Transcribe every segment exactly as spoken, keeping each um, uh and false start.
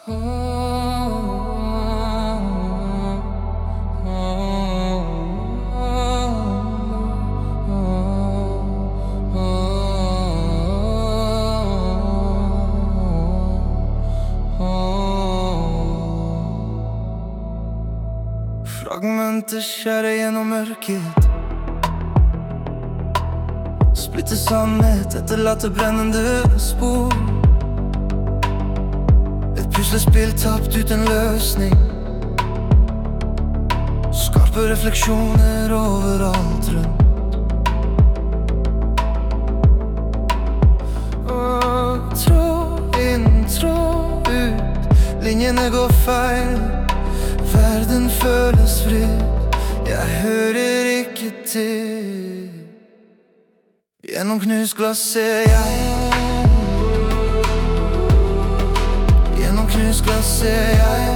Fragmenter skjærer gjennom mørket, splitter sannhet, etterlater brennende spor. Et puslespill tapt uten løsning, skarpe refleksjoner overalt rundt. Og trå inn, trå ut, linjene går feil. Verden føles fri, jeg hører ikke til. Gjennom knust glass ser jeg, gjennom knust glass ser jeg.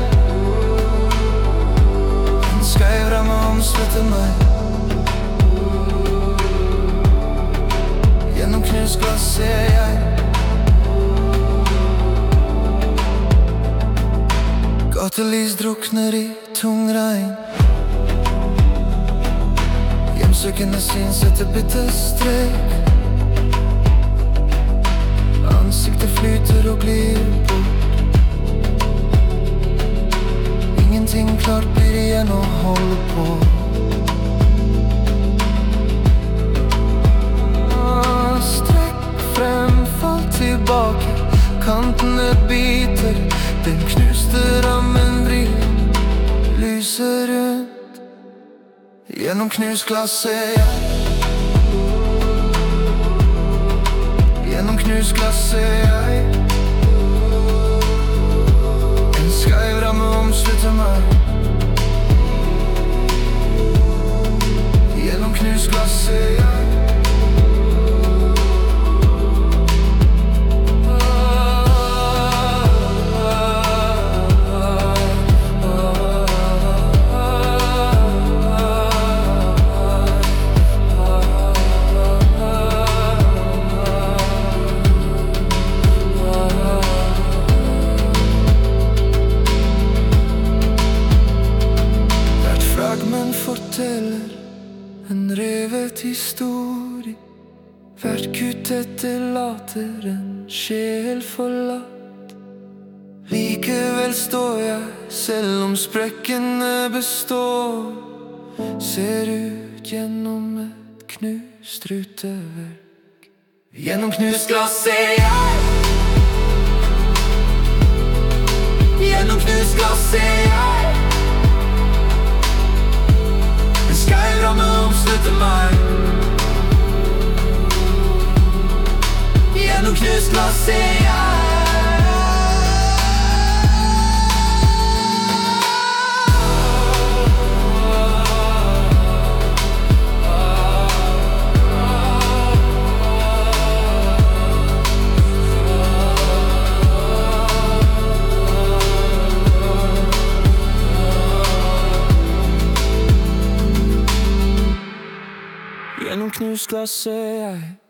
En skeiv ramme omslutter meg. Gjennom knust glass ser jeg. Gatelys drukner i tung regn. Hjemsøkende syn setter bitter strek. Ansiktet flyter og glir bort. Ingenting klart blir igjen å holde på. Strekk frem, fall tilbake. Kantene biter, den knuste rammen vrir. Lyser rundt, gjennom knust glass ser jeg. Gjennom knust glass ser jeg. En skeiv ramme omslutter meg. Gjennom knust glass ser jeg. Forteller en revet historie. Hvert kutt etterlater en sjel forlatt. Likevel står jeg, selv om sprekkene består. Ser ut gjennom et knust ruteverk. Gjennom knust glass ser jeg. Gjennom knust glass ser jeg. Skeiv ramme omslutter meg. Gjennom knust glass ser jeg. Gjennom knust glass ser jeg.